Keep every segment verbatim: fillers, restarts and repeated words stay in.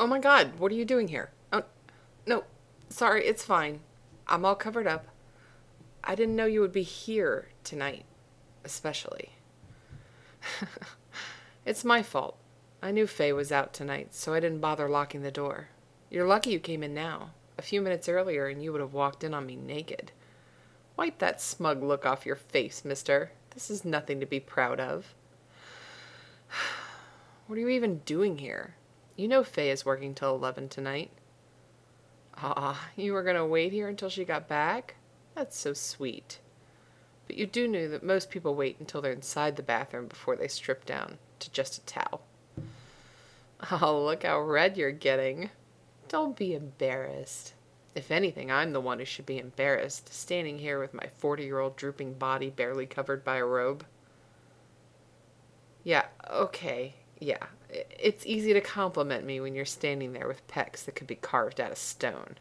Oh my god, what are you doing here? Oh, no, sorry, it's fine. I'm all covered up. I didn't know you would be here tonight, especially. It's my fault. I knew Faye was out tonight, so I didn't bother locking the door. You're lucky you came in now. A few minutes earlier, and you would have walked in on me naked. Wipe that smug look off your face, mister. This is nothing to be proud of. What are you even doing here? You know Faye is working till eleven tonight. Ah, you were going to wait here until she got back? That's so sweet. But you do know that most people wait until they're inside the bathroom before they strip down to just a towel. Oh, look how red you're getting. Don't be embarrassed. If anything, I'm the one who should be embarrassed, standing here with my forty-year-old drooping body barely covered by a robe. Yeah, okay, yeah. It's easy to compliment me when you're standing there with pecs that could be carved out of stone.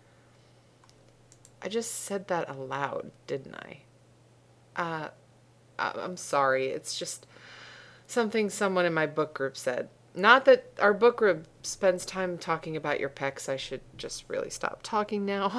I just said that aloud, didn't I? Uh, I'm sorry. It's just something someone in my book group said. Not that our book group spends time talking about your pecs. I should just really stop talking now.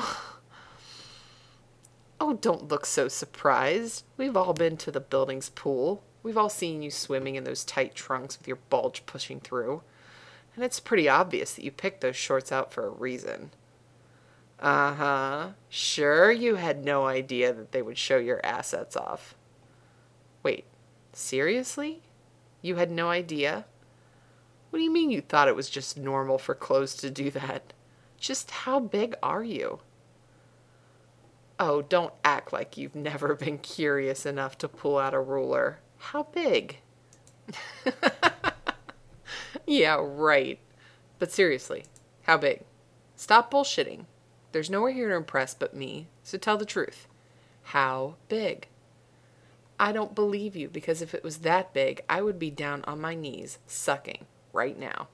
Oh, don't look so surprised. We've all been to the building's pool. We've all seen you swimming in those tight trunks with your bulge pushing through. And it's pretty obvious that you picked those shorts out for a reason. Uh-huh. Sure, you had no idea that they would show your assets off. Wait, seriously? You had no idea? What do you mean you thought it was just normal for clothes to do that? Just how big are you? Oh, don't act like you've never been curious enough to pull out a ruler. How big? Yeah, right. But seriously, how big? Stop bullshitting. There's nowhere here to impress but me, so tell the truth. How big? I don't believe you, because if it was that big, I would be down on my knees, sucking, right now.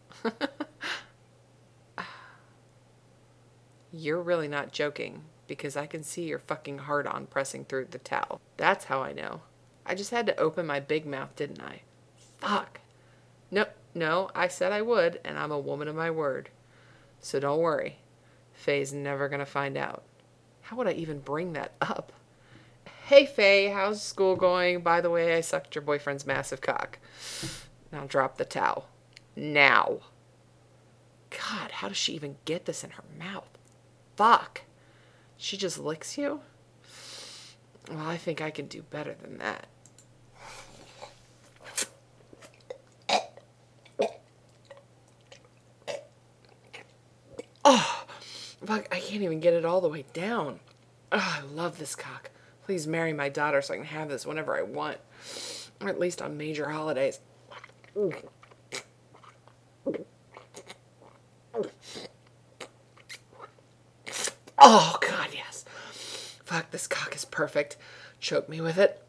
You're really not joking, because I can see your fucking hard-on pressing through the towel. That's how I know. I just had to open my big mouth, didn't I? Fuck. No, no, I said I would, and I'm a woman of my word. So don't worry. Faye's never gonna find out. How would I even bring that up? Hey, Faye, how's school going? By the way, I sucked your boyfriend's massive cock. Now drop the towel. Now. God, how does she even get this in her mouth? Fuck. She just licks you? Well, I think I can do better than that. Oh, fuck, I can't even get it all the way down. Oh, I love this cock. Please marry my daughter so I can have this whenever I want. Or at least on major holidays. Oh, God, yes. Fuck, this cock is perfect. Choke me with it.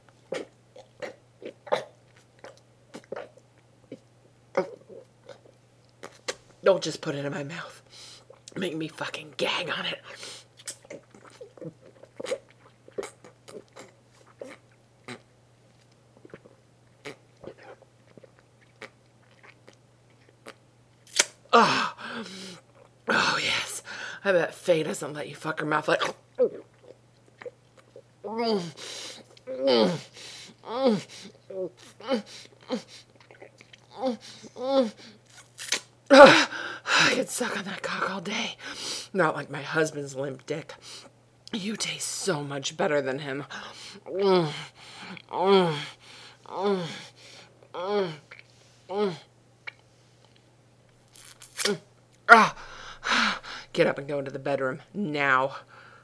Don't just put it in my mouth. Make me fucking gag on it. Oh, oh yes. I bet Faye doesn't let you fuck her mouth like. I could suck on that cock all day. Not like my husband's limp dick. You taste so much better than him. Get up and go into the bedroom now.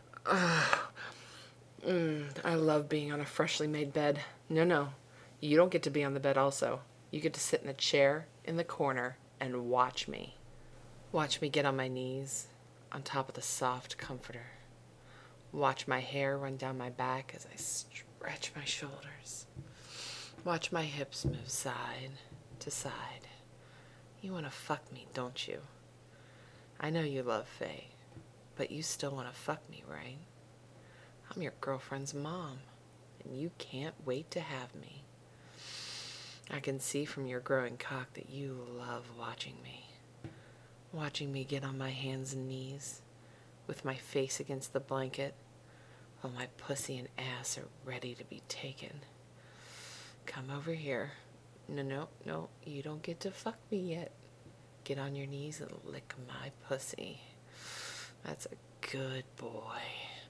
Mm, I love being on a freshly made bed. No, no. You don't get to be on the bed also. You get to sit in a chair in the corner and watch me. Watch me get on my knees on top of the soft comforter. Watch my hair run down my back as I stretch my shoulders. Watch my hips move side to side. You want to fuck me, don't you? I know you love Faye, but you still want to fuck me, right? I'm your girlfriend's mom, and you can't wait to have me. I can see from your growing cock that you love watching me. watching me get on my hands and knees with my face against the blanket while my pussy and ass are ready to be taken. Come over here. No, no, no, you don't get to fuck me yet. Get on your knees and lick my pussy. That's a good boy.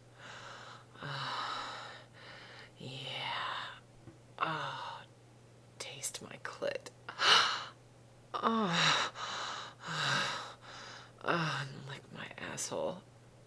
Oh, yeah. Oh, taste my clit. Oh, oh, and lick my asshole.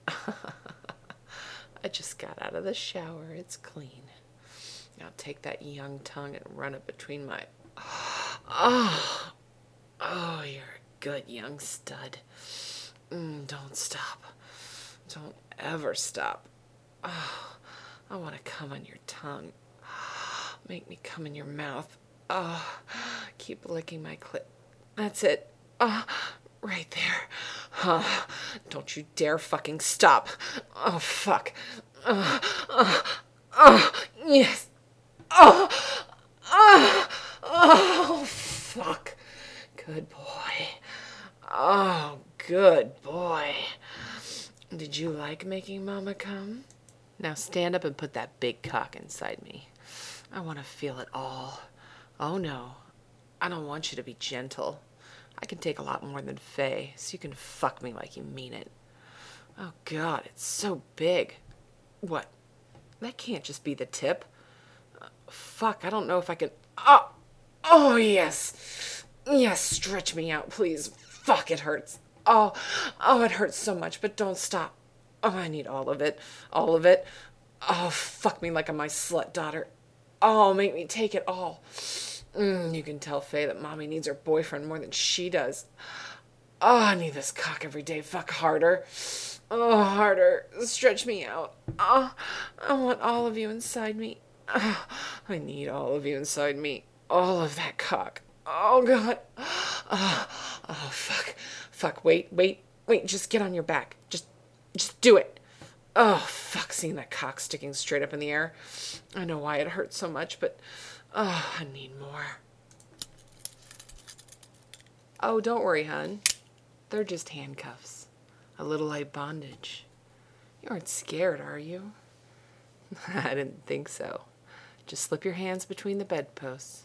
I just got out of the shower. It's clean. Now take that young tongue and run it between my... Oh, oh, you're a good young stud. Mm, don't stop. Don't ever stop. Oh, I want to come on your tongue. Make me come in your mouth. Oh, keep licking my clit. That's it. Oh, right there. Oh, don't you dare fucking stop. Oh, fuck. Oh, oh, oh, yes. Oh, oh, oh, fuck. Good boy. Oh, good boy. Did you like making Mama come? Now stand up and put that big cock inside me. I want to feel it all. Oh, no. I don't want you to be gentle. I can take a lot more than Faye, so you can fuck me like you mean it. Oh, God, it's so big. What? That can't just be the tip. Uh, fuck, I don't know if I can... Oh! Oh, yes! Yes, stretch me out, please. Fuck, it hurts. Oh, oh, it hurts so much, but don't stop. Oh, I need all of it. All of it. Oh, fuck me like I'm my slut daughter. Oh, make me take it all. Mm, you can tell Faye that Mommy needs her boyfriend more than she does. Oh, I need this cock every day. Fuck harder. Oh, harder. Stretch me out. Oh, I want all of you inside me. Oh, I need all of you inside me. All of that cock. Oh, God. Oh, oh, fuck. Fuck, wait, wait, wait. Just get on your back. Just, just do it. Oh, fuck, seeing that cock sticking straight up in the air. I know why it hurts so much, but, oh, I need more. Oh, don't worry, hon. They're just handcuffs. A little light bondage. You aren't scared, are you? I didn't think so. Just slip your hands between the bedposts.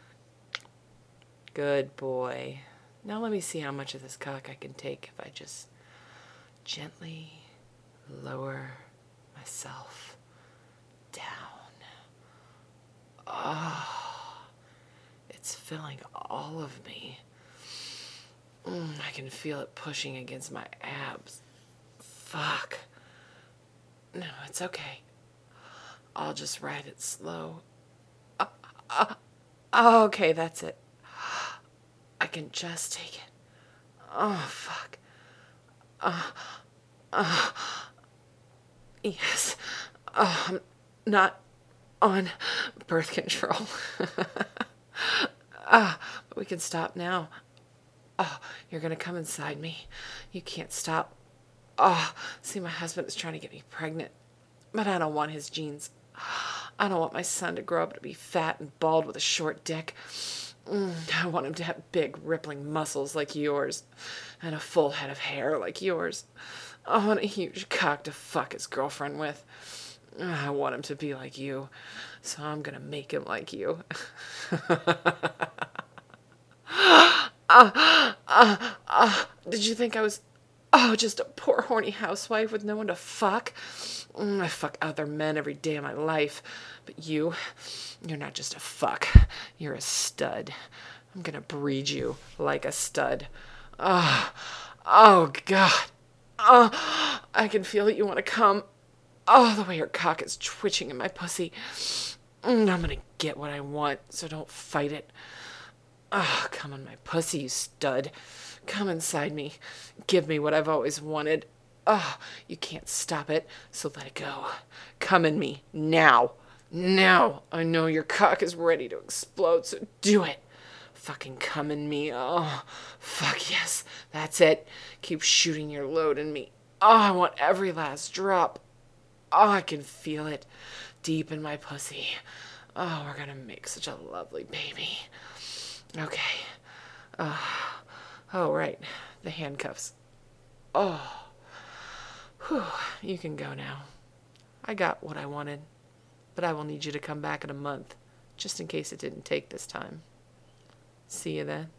Good boy. Now let me see how much of this cock I can take if I just gently lower myself down. Oh, it's filling all of me. Mm, I can feel it pushing against my abs. Fuck. No, it's okay. I'll just ride it slow. Uh, uh, okay, that's it. I can just take it. Oh, fuck. Uh, uh, yes. Oh, I'm not on birth control. Ah, but we can stop now. Oh, you're gonna come inside me. You can't stop. Oh, see, my husband is trying to get me pregnant, but I don't want his genes. I don't want my son to grow up to be fat and bald with a short dick. Mm, I want him to have big, rippling muscles like yours, and a full head of hair like yours. I want a huge cock to fuck his girlfriend with. I want him to be like you, so I'm gonna make him like you. uh, uh, uh, did you think I was, oh, just a poor horny housewife with no one to fuck? Mm, I fuck other men every day of my life, but you, you're not just a fuck. You're a stud. I'm gonna breed you like a stud. Oh, oh God. Oh, I can feel that you want to come. Oh, the way your cock is twitching in my pussy. Mm, I'm gonna get what I want, so don't fight it. Oh, come on my pussy, you stud. Come inside me. Give me what I've always wanted. Oh, you can't stop it, so let it go. Come in me, now. Now. I know your cock is ready to explode, so do it. Fucking come in me. Oh, fuck yes. That's it. Keep shooting your load in me. Oh, I want every last drop. Oh, I can feel it deep in my pussy. Oh, we're gonna make such a lovely baby. Okay. Uh, oh, right. The handcuffs. Oh. Whew. You can go now. I got what I wanted, but I will need you to come back in a month, just in case it didn't take this time. See you then.